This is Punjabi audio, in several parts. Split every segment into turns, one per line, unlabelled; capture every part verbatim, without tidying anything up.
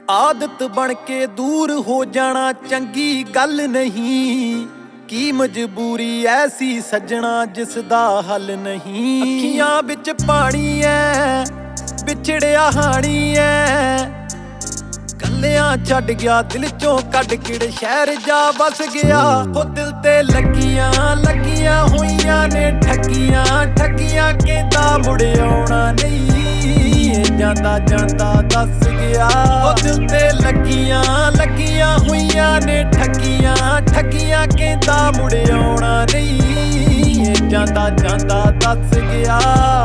ਆਦਤ ਬਣ ਕੇ ਦੂਰ ਹੋ ਜਾਣਾ ਚੰਗੀ ਗੱਲ ਨਹੀਂ। ਕੀ ਮਜਬੂਰੀ ਐਸੀ ਸੱਜਣਾ ਜਿਸ ਦਾ ਹੱਲ ਨਹੀਂ। ਅੱਖੀਆਂ ਵਿੱਚ ਪਾਣੀ ਐ ਵਿਛੜਿਆ ਹਾਣੀ ਐ, ਕੱਲਿਆਂ ਛੱਡ ਗਿਆ ਦਿਲ ਚੋਂ ਕੱਢ ਕਿਹੜੇ ਸ਼ਹਿਰ ਜਾ ਵਸ ਗਿਆ। ਉਹ ਦਿਲ ਤੇ ਲੱਗੀਆਂ ਲੱਗੀਆਂ ਹੋਈਆਂ ਨੇ ਠੱਗੀਆਂ ਠੱਗੀਆਂ, ਕਹਿੰਦਾ ਮੁੜ ਆਉਣਾ ਨਹੀਂ ਜਾਂਦਾ ਜਾਂਦਾ ਦੱਸ ਗਿਆ। ਉਹ ਦਿਲ ਤੇ ਲੱਗੀਆਂ ਲੱਗੀਆਂ ਹੋਈਆਂ ਨੇ ਠੱਗੀਆਂ ਠੱਗੀਆਂ, ਕਹਿੰਦਾ ਮੁੜ ਆਉਣਾ ਨਹੀਂ ਜਾਂਦਾ ਜਾਂਦਾ ਦੱਸ ਗਿਆ।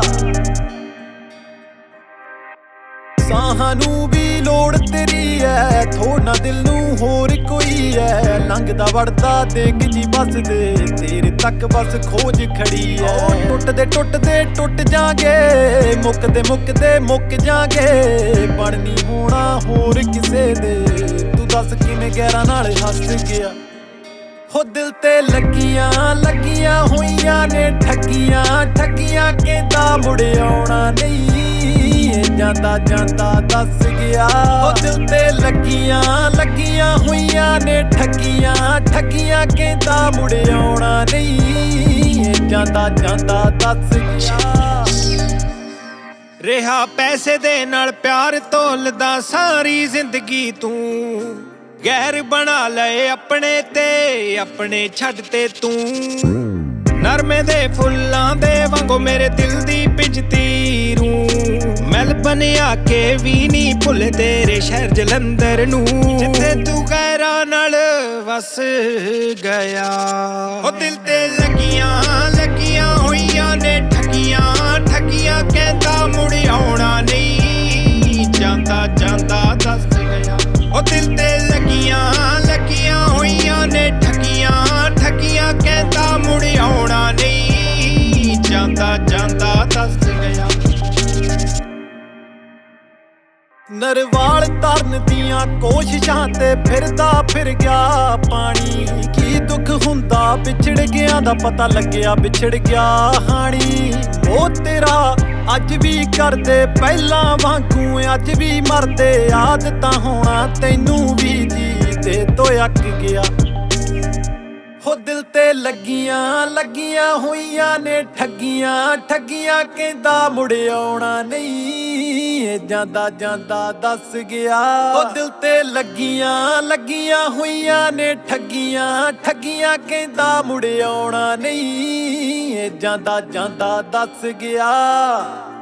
ਸਾਹਾਂ ਨੂੰ ਵੀ ਲੋੜ ਤੇਰੀ ਐ, ਥੋੜਾ ਦਿਲ ਨੂੰ ਹੋਰ ਕੋਈ ਐ। ਲੰਘਦਾ ਵੜਦਾ ਦੇਖ ਜੀ ਬਸ ਦੇ ਤੇਰੇ ਤੱਕ ਬਸ ਖੋਜ ਖੜੀ ਐ। ਟੁੱਟਦੇ ਟੁੱਟਦੇ ਟੁੱਟ ਜਾਗੇ, ਮੁੱਕਦੇ ਮੁੱਕਦੇ ਮੁੱਕ ਜਾਗੇ। ਬਣ ਨੀ ਹੋਣਾ ਹੋਰ ਕਿਸੇ ਦੇ, ਤੂੰ ਦੱਸ ਕਿਵੇਂ ਗੈਰਾਂ ਨਾਲ ਹੱਸ ਗਿਆ। ਹੋ ਦਿਲ ਤੇ ਲੱਗੀਆਂ ਲੱਗੀਆਂ ਹੋਈਆਂ ਨੇ ਠੱਗੀਆਂ ਠੱਗੀਆਂ, ਕਹਿੰਦਾ ਮੁੜ ਆਉਣਾ ਨਹੀਂ ਜਾਂਦਾ ਜਾਂਦਾ ਦੱਸ ਗਿਆ। ਉਹ ਦਿਲ ਤੇ ਲੱਗੀਆਂ ਲੱਗੀਆਂ ਹੋਈਆਂ ਨੇ ਠੱਗੀਆਂ ਠੱਗੀਆਂ, ਕਹਿੰਦਾ ਮੁੜ ਆਉਣਾ ਨਹੀਂ ਜਾਂਦਾ ਜਾਂਦਾ ਦੱਸ ਗਿਆ।
ਰਿਹਾ ਪੈਸੇ ਦੇ ਨਾਲ ਪਿਆਰ ਤੋਲਦਾ ਸਾਰੀ ਜ਼ਿੰਦਗੀ ਤੂੰ, ਗੈਰ ਬਣਾ ਲਏ ਆਪਣੇ ਤੇ ਆਪਣੇ ਛੱਡ ਤੇ ਤੂੰ। ਨਰਮੇ ਦੇ ਫੁੱਲਾਂ ਦੇ ਵਾਂਗੋ ਮੇਰੇ ਦਿਲ ਦੀ ਭਿੱਜਦੀ ਰੂੰ। ਮੈਲਬਨ ਆ ਕੇ ਵੀ ਨਹੀਂ ਭੁੱਲ ਤੇਰੇ ਸ਼ਹਿਰ ਜਲੰਧਰ ਨੂੰ, ਜਿੱਥੇ ਤੂੰ ਗੈਰਾਂ ਨਾਲ ਵਸ ਗਿਆ। ਉਹ ਦਿਲ ਤੇ ਲੱਗੀਆਂ ਲੱਗੀਆਂ ਹੋਈਆਂ ਨੇ ਠੱਗੀਆਂ ਠੱਗੀਆਂ, ਕਹਿੰਦਾ ਮੁੜ ਆਉਣਾ ਨਹੀਂ ਜਾਂਦਾ ਜਾਂਦਾ ਦੱਸ ਗਿਆ। ਉਹ ਦਿਲ ਤੇ ਲੱਗੀਆਂ ਲੱਗੀਆਂ ਹੋਈਆਂ ਨੇ ਠੱਗੀਆਂ ਠੱਗੀਆਂ, ਕਹਿੰਦਾ ਮੁੜ ਆਉਣਾ ਨਹੀਂ ਜਾਂਦਾ ਜਾਂਦਾ ਦੱਸ ਗਿਆ।
ਨਰਵਾਲ ਤਰਨ ਦੀਆਂ ਕੋਸ਼ਿਸ਼ਾਂ ਤੇ ਫਿਰਦਾ ਫਿਰ ਗਿਆ ਪਾਣੀ। ਕੀ ਦੁੱਖ ਹੁੰਦਾ ਵਿਛੜ ਗਿਆ ਦਾ ਪਤਾ ਲੱਗਿਆ ਵਿਛੜ ਗਿਆ ਹਾਣੀ। ਉਹ ਤੇਰਾ ਅੱਜ ਵੀ ਕਰਦੇ ਪਹਿਲਾਂ ਵਾਂਗੂ ਅੱਜ ਵੀ ਮਰਦੇ, ਆਦਤਾਂ ਹੋਣਾ ਤੈਨੂੰ ਵੀ ਜੀ ਤੇ ਤੋਂ ਅੱਕ ਗਿਆ। ਹੋ ਦਿਲ ਤੇ ਲੱਗੀਆਂ ਲੱਗੀਆਂ ਹੋਈਆਂ ਨੇ ਠੱਗੀਆਂ ਠੱਗੀਆਂ, ਕਹਿੰਦਾ ਮੁੜ ਆਉਣਾ ਨਹੀਂ ਜਾਂਦਾ ਜਾਂਦਾ ਦੱਸ ਗਿਆ। ਹੋ ਦਿਲ ਤੇ ਲੱਗੀਆਂ ਲੱਗੀਆਂ ਹੋਈਆਂ ਨੇ ਠੱਗੀਆਂ ਠੱਗੀਆਂ, ਕਹਿੰਦਾ ਮੁੜ ਆਉਣਾ ਨਹੀਂ ਜਾਂਦਾ ਜਾਂਦਾ ਦੱਸ ਗਿਆ।